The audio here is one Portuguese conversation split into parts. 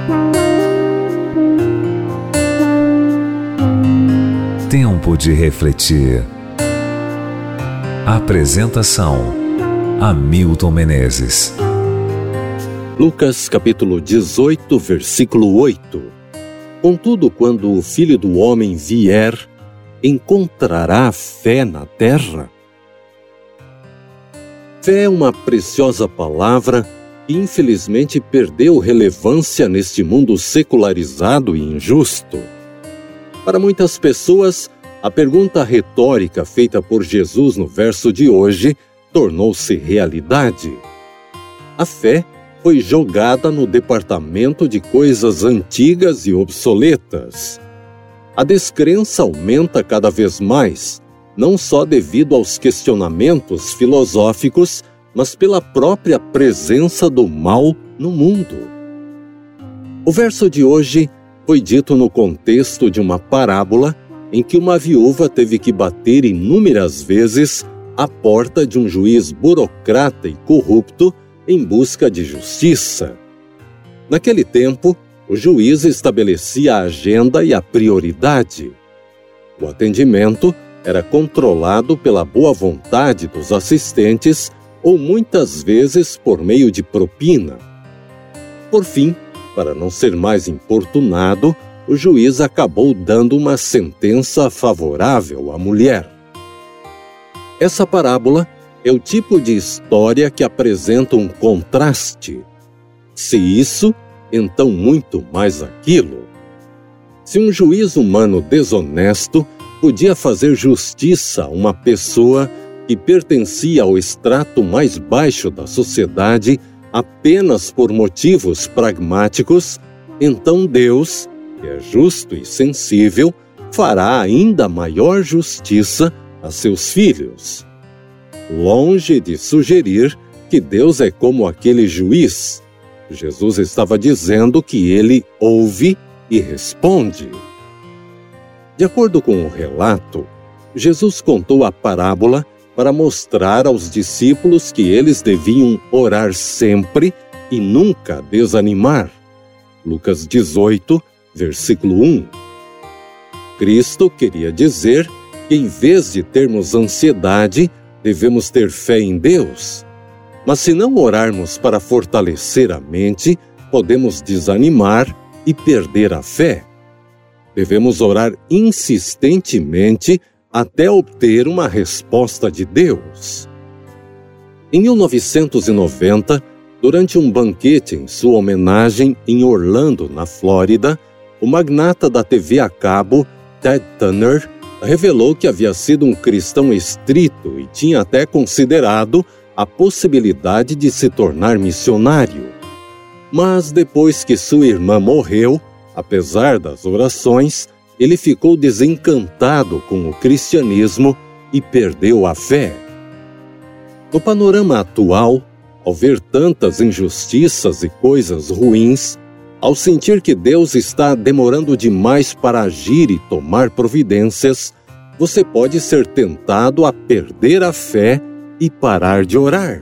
Tempo de refletir. Apresentação: Hamilton Menezes. Lucas capítulo 18, versículo 8. Contudo, quando o Filho do Homem vier, encontrará fé na terra? Fé é uma preciosa palavra que infelizmente perdeu relevância neste mundo secularizado e injusto. Para muitas pessoas, a pergunta retórica feita por Jesus no verso de hoje tornou-se realidade. A fé foi jogada no departamento de coisas antigas e obsoletas. A descrença aumenta cada vez mais, não só devido aos questionamentos filosóficos, mas pela própria presença do mal no mundo. O verso de hoje foi dito no contexto de uma parábola em que uma viúva teve que bater inúmeras vezes à porta de um juiz burocrata e corrupto em busca de justiça. Naquele tempo, o juiz estabelecia a agenda e a prioridade. O atendimento era controlado pela boa vontade dos assistentes ou muitas vezes por meio de propina. Por fim, para não ser mais importunado, o juiz acabou dando uma sentença favorável à mulher. Essa parábola é o tipo de história que apresenta um contraste. Se isso, então muito mais aquilo. Se um juiz humano desonesto podia fazer justiça a uma pessoa que pertencia ao extrato mais baixo da sociedade apenas por motivos pragmáticos, então Deus, que é justo e sensível, fará ainda maior justiça a seus filhos. Longe de sugerir que Deus é como aquele juiz, Jesus estava dizendo que ele ouve e responde. De acordo com o relato, Jesus contou a parábola para mostrar aos discípulos que eles deviam orar sempre e nunca desanimar. Lucas 18, versículo 1. Cristo queria dizer que em vez de termos ansiedade, devemos ter fé em Deus. Mas se não orarmos para fortalecer a mente, podemos desanimar e perder a fé. Devemos orar insistentemente até obter uma resposta de Deus. Em 1990, durante um banquete em sua homenagem em Orlando, na Flórida, o magnata da TV a cabo, Ted Turner, revelou que havia sido um cristão estrito e tinha até considerado a possibilidade de se tornar missionário. Mas depois que sua irmã morreu, apesar das orações, ele ficou desencantado com o cristianismo e perdeu a fé. No panorama atual, ao ver tantas injustiças e coisas ruins, ao sentir que Deus está demorando demais para agir e tomar providências, você pode ser tentado a perder a fé e parar de orar.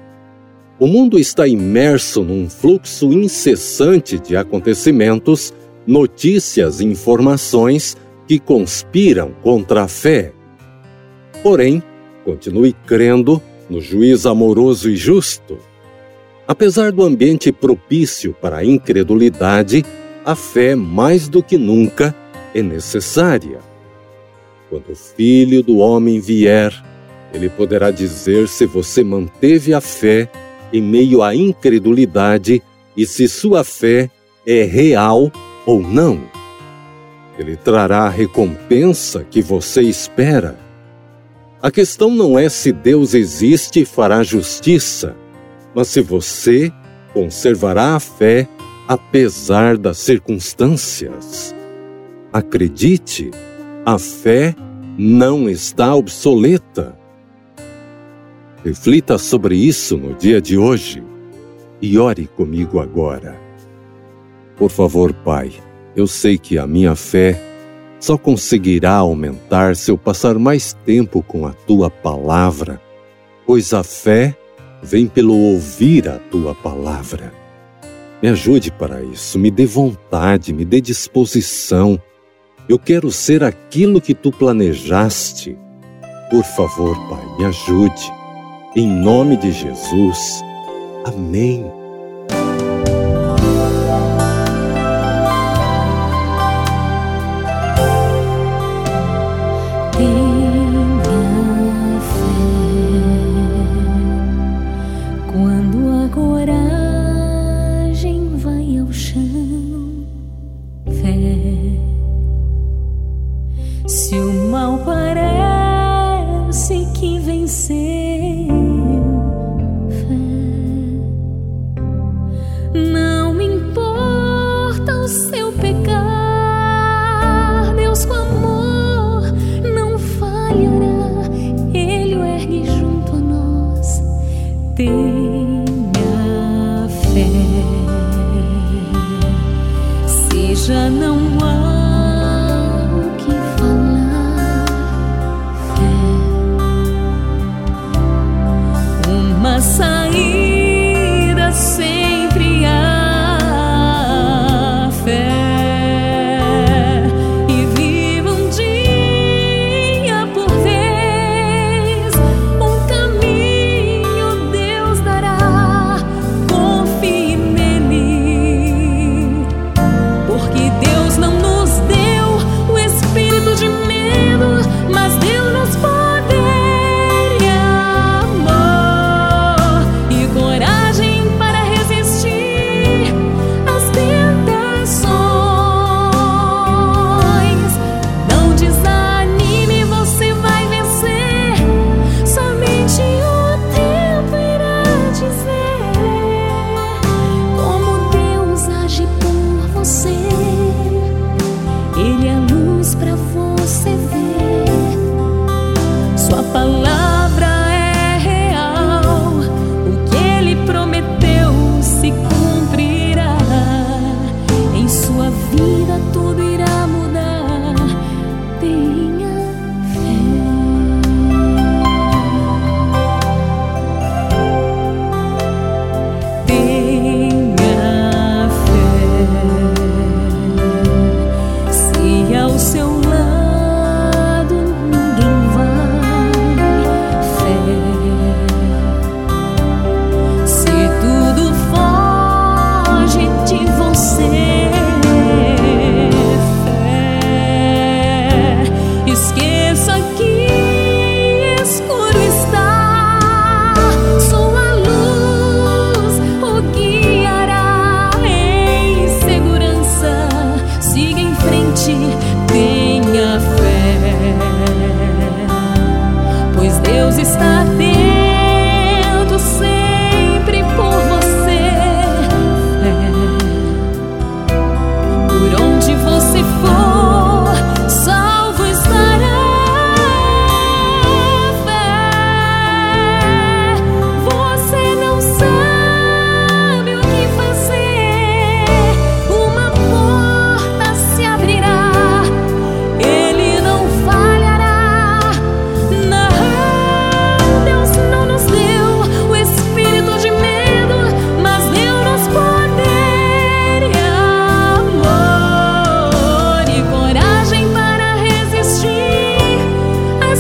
O mundo está imerso num fluxo incessante de acontecimentos, notícias e informações que conspiram contra a fé. Porém, continue crendo no juiz amoroso e justo. Apesar do ambiente propício para a incredulidade, a fé mais do que nunca é necessária. Quando o Filho do Homem vier, ele poderá dizer se você manteve a fé em meio à incredulidade e se sua fé é real ou não. Ele trará a recompensa que você espera. A questão não é se Deus existe e fará justiça, mas se você conservará a fé apesar das circunstâncias. Acredite, a fé não está obsoleta. Reflita sobre isso no dia de hoje e ore comigo agora. Por favor, Pai, eu sei que a minha fé só conseguirá aumentar se eu passar mais tempo com a Tua Palavra, pois a fé vem pelo ouvir a Tua Palavra. Me ajude para isso, me dê vontade, me dê disposição. Eu quero ser aquilo que tu planejaste. Por favor, Pai, me ajude. Em nome de Jesus. Amém. Tenha fé quando a coragem vai ao chão. Fé se o mal parece que venceu. Não me importa o seu pecar, Deus com amor não falhará, Ele o ergue junto a nós. Tenha fé, se já não há o que falar, fé, uma saída sempre há, fé, e viva um dia por vez, um caminho Deus dará, confie nele, porque Deus não nos deu o espírito de medo, mas deu-nos poder e amor e coragem para resistir às tentações. Não desanime, você vai vencer. Somente o tempo irá dizer como Deus age por você. Ele é luz pra você ver. Sua palavra é real. O que Ele prometeu se cumprirá. Em sua vida tudo irá mudar. Tenha fé. Tenha fé. Se ao seu lado ninguém vai, fé. Se tudo foge de você, fé. Esqueça que escuro está, sua luz o guiará em segurança. Siga em frente, tenha fé, pois Deus está atento sempre por você. Fé, por onde você for, salvo estará. Fé, você não sabe o que fazer, uma porta se abrirá, Ele não falhará. Não, Deus não nos deu o espírito de medo, mas deu-nos poder e amor e coragem para resistir às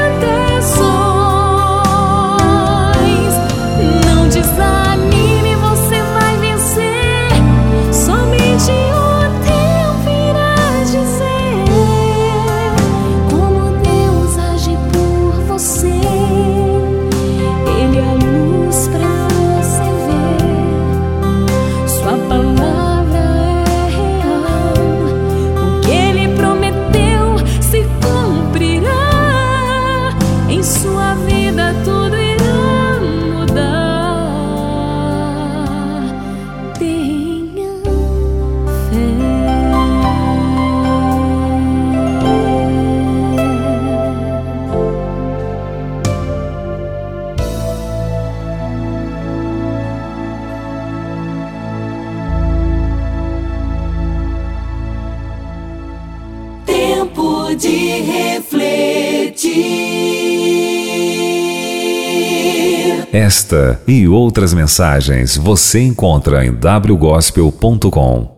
tentações. Não desanime, você vai vencer. Somente o tempo irá dizer como Deus age por você. Ele é a luz pra você ver. Sua palavra é real. O que Ele prometeu se cumprirá. Em sua vida tudo irá mudar. Tenha fé. Tempo de refletir. Esta e outras mensagens você encontra em wgospel.com.